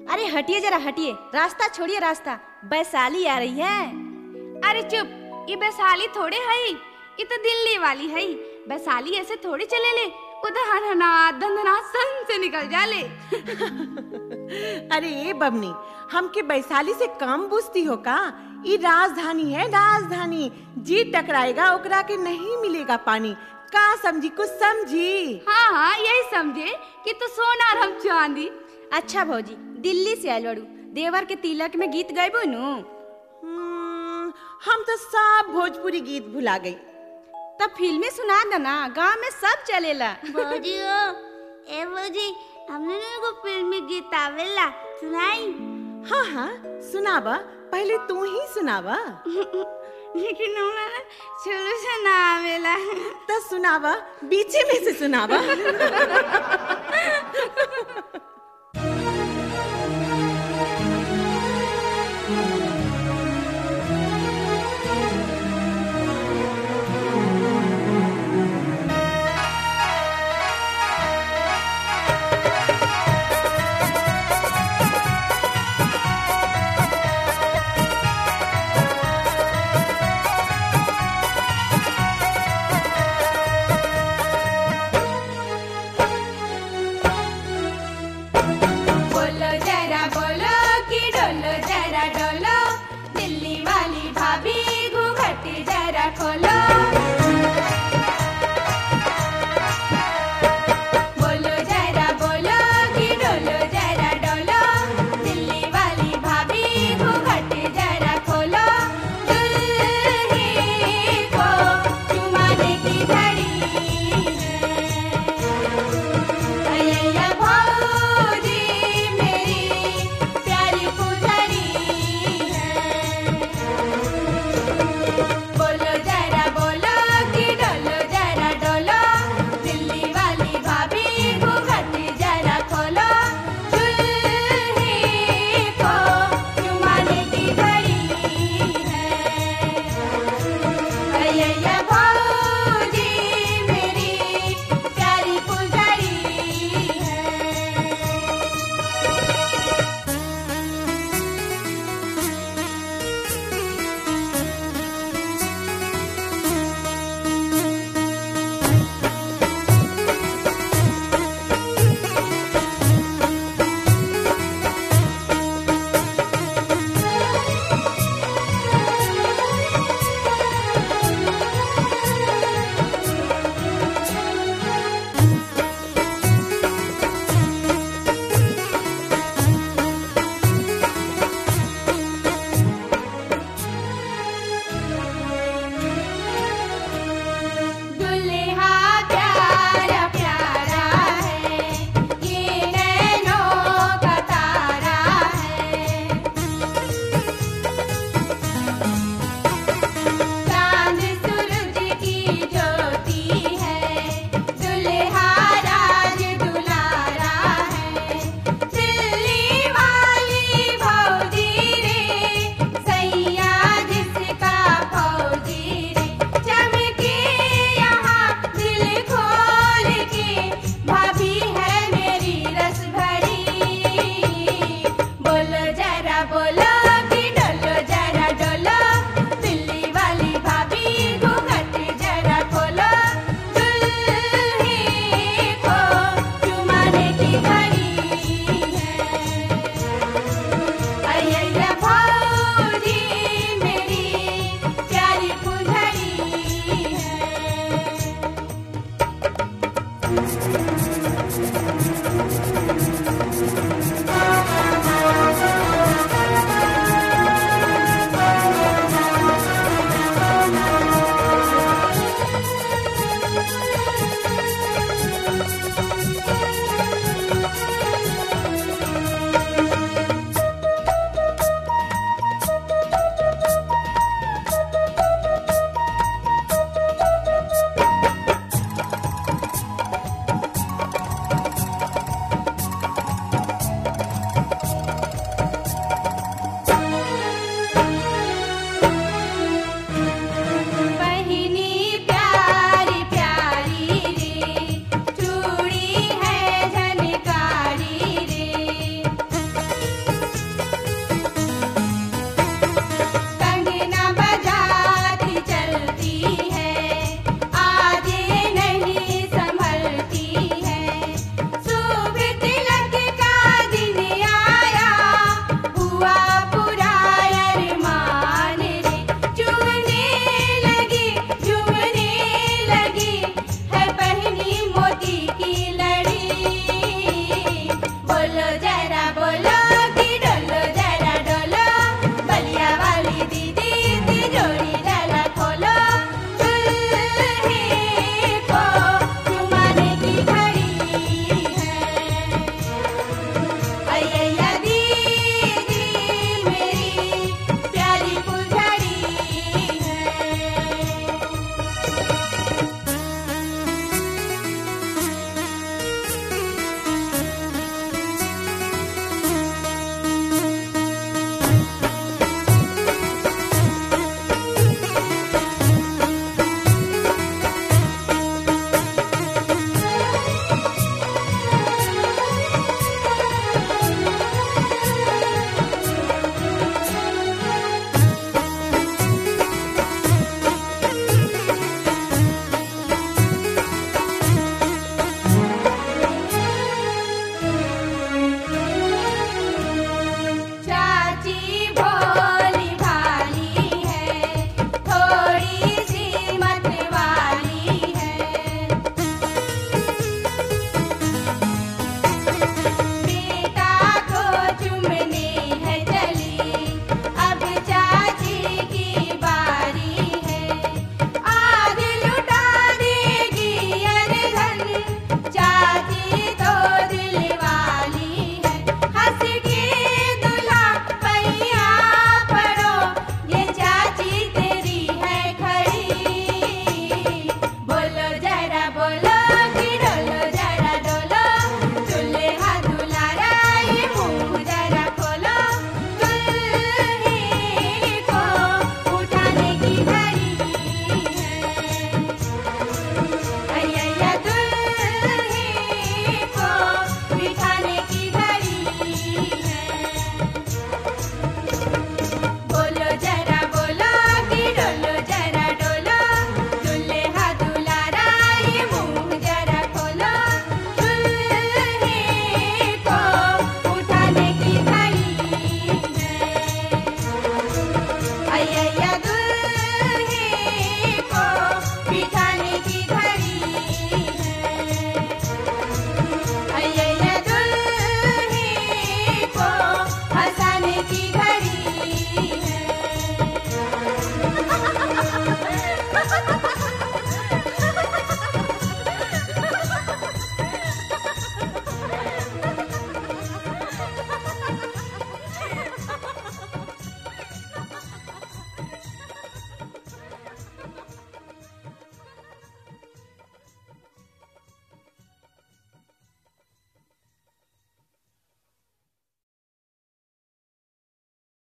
अरे हटिए जरा हटिए, रास्ता छोड़िए रास्ता, वैशाली आ रही है। अरे चुप, ये वैशाली थोड़े है, ये तो दिल्ली वाली है। वैशाली ऐसे थोड़ी चले ले, उधर हनहनात धंधनात सन से निकल जाले। अरे ए बबनी, हमके वैशाली से कम बुझती हो का? ये राजधानी है, राजधानी। जी टकराएगा ओकरा के नहीं मिलेगा पानी। का समझी, कुछ समझी? हाँ हाँ, यही समझे कि तू सोना और हम चांदी। अच्छा भौजी, दिल्ली से आयल बड़ू, देवर के तिलक में गीत गायबो नु? हम तो सब भोजपुरी गीत भुला गई। तब फिल्में सुना देना, गाँव में सब चलेला। भौजी ओ, ए भौजी, हमने को फिल्मी गीत आवेला, सुनाई? हाँ हाँ सुनावा, पहले तू ही सुनावा। लेकिन हमारा शुरू से ना आवेला। तो सुनावा, बीचे में से सुनावा।